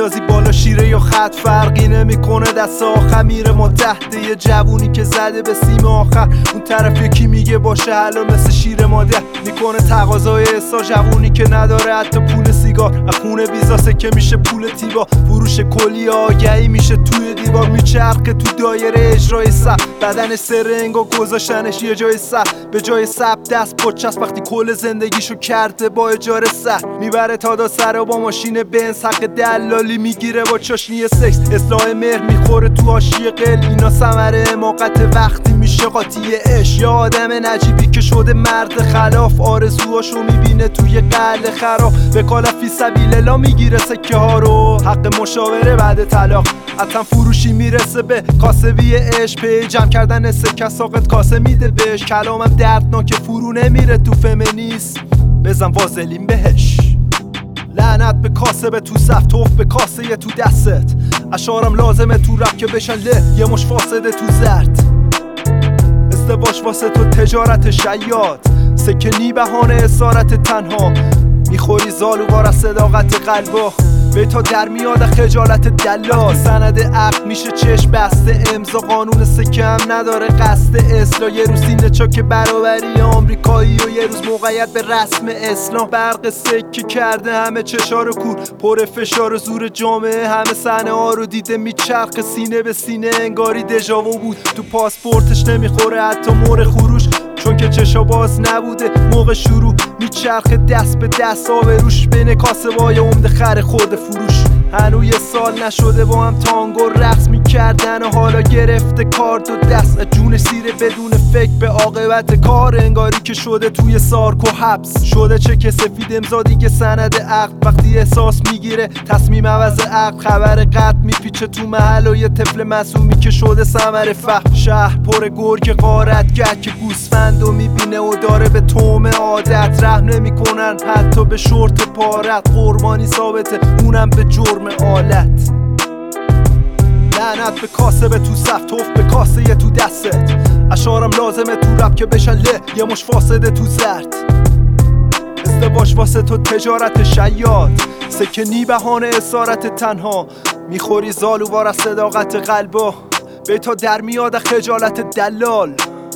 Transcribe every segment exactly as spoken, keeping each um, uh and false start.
بندازی بالا شیره یا خط فرقی نمیکنه، دست آخر میره ما تحت یه جوونی که زده به سیم آخر. اون طرف یکی میگه باشه حالا مثل شیر مادر میکنه تقاضای حسا، جوونی که نداره حتی پول سیگار، از خونه بیزاسه که میشه پول تیبا، فروش کلی آگهی میشه توی دیوار، میچرخه تو دایره اجرای سب، بدن سرنگا گذاشتنش یه جای سب، به جای سب دست پچست وقتی کل زندگیشو کرده با اجاره سر، میبره تا دا سر و با ماشین بنز حق دلالی میگیره با چاشنی سکس، اصلاح مهر میخوره تو حاشیه قل، اینا ثمره حماقت وقتی میشه قاطی عشق. یه آدم نجیبی که شده مرد خلاف، آرزوهاشو میبینه توی قلعه خراب، به کالا فی سبیل الله میگیره سکه ها رو، حق مشاوره بعد طلاق، حتما فروشی میرسه به کاسبی عشق، پی جمع کردن سکه ساقط کاسه میده بهش، کلامم دردناک فرو نمیره تو فمینیسم، بزن وازلین بهش. لعنت به کاسب تو صف، توف به کاسه تو دستت، اشارم لازمه تو رپ که بشن له یه مش فاسده تو زرد، ازدواج واسه تو تجارت شیاد، سکنی بهانه اسارت تنها، میخوری زالووار از صداقت قلبا، به تا در میاد خجالت دلال، سند عقد میشه چشم بسته، امضا قانون سکه هم نداره قصد اصلاح، یه روز سینه چاک برابری آمریکایی و یه روز موقعیت به رسم اسلام، برق سکه کرده همه چشا رو کور، پر فشار و زور جامعه همه صحنه ها رو دیده، میچرخ سینه به سینه انگاری دژاوو بود، تو پاسپورتش نمیخوره حتی مور خروش، چون که چشا باز نبوده موقع شروع، میچرخه دست به دست آبروش بین کاسبای عمده خر خورده فروش، هنو یه سال نشده با هم تانگو رقص میکردن و حالا گرفته کارت و دست، جون سیره بدون فکر به عاقبت کار، انگاری که شده توی سارک و حبس، شده چه که سفید امضا دیگه سند عقد، وقتی احساس میگیره تصمیم عوض عقد، خبر قطع میپیچه تو محل و یه طفل معصومی که شده ثمر فهم، شهر پر گرگ غارتگر که گوسفند و میبینه و داره به توم عادت، رحم نمیکنن حتی به شورت پارت، قربانی ثابته اونم به جرم آلت. لعنت به کاسب تو صف، توف به کاسه تو دستت، اشارم لازمه تو رپ که بشن له یه مش فاسده تو زرد، ازدواج واسه تو تجارت شیاد، سکنی بهانه اسارت تنها، میخوری زالووار از صداقت قلبا، به تا در میاد خجالت دلال.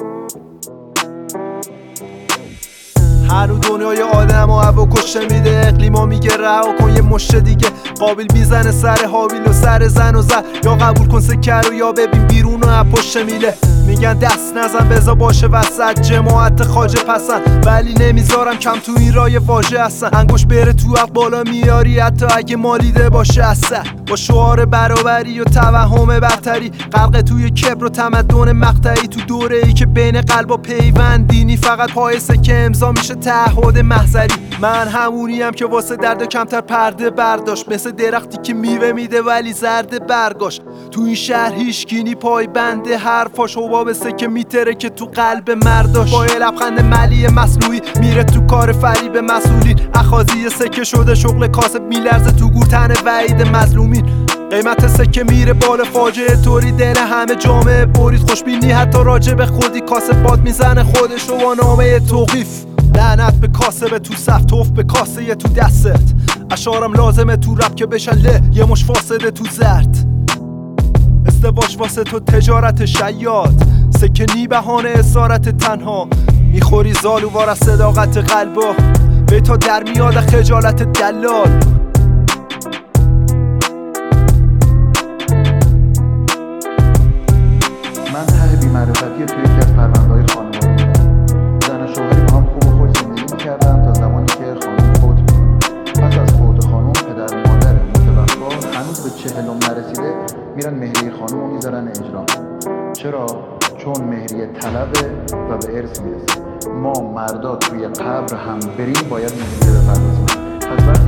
هنو دنیای آدم و هوا کشته میده، اقلیما میگه رها کن یه مشت دیگه، قابل میزنه سر حاویل و سر زن و زن، یا قبول کن سکر و یا ببین بیرون و پشت میله، میگن دست نزن بزا باشه وسط جماعت خواجه پسند، ولی نمیذارم کم تو این رای واژه هستن، انگوش بره تو حق بالا میاری حتی اگه مالیده باشه اصلا، با شعار برابری و توهم برتری، غرق توی کبر و تمدن مقطعی، تو دوره ای که بین قلبا پیوند دینی، فقط پای سکه امضا میشه تعهد محضری، من همونیم که واسه درد کمتر پرده برداشت، مثل درختی که میوه میده ولی زرد برگاش، تو این شهر هیچگینی پای بنده حرفاش، حباب سکه میتره که تو قلب مرداش، با یه لبخند ملی مصنوعی میره تو کار فریب مسئولین، اخاذی سکه شده شغل کاسب، میلرزه تو گورتن وعید مظلومین، قیمت سکه میره بالا، فاجعه طوری دل همه جامعه برید، خوشبینی حتی راجع به خودی، کاسب باد میزنه خودش و با نامه توقیف. لعنت به کاسب تو صف، توف به کاسه تو دستت، اشارم لازمه تو رپ که بشن له یه مش فاسده تو زرد، ازدواج واسه تو تجارت شیاد، سکنی بهانه اسارت تنها، میخوری زالووار از صداقت قلبا، به تا در میاد خجالت دلال. من ته بی‌معرفتی توی یکی از پرونده‌های خانوادگی بودم. زن و شوهری با هم خوب و خوش زندگی می‌کردن تا زمانی که خانم فوت می‌کنه. پس از فوت خانم، پدر مادر متوفا هنوز به چهلم نرسیده میرن مهریه خانم رو میذارن اجرا. چرا؟ چون مهریه طلبه و به ارث میرسه. ما مردا توی قبر هم بریم باید مهریه بپردازیم. پس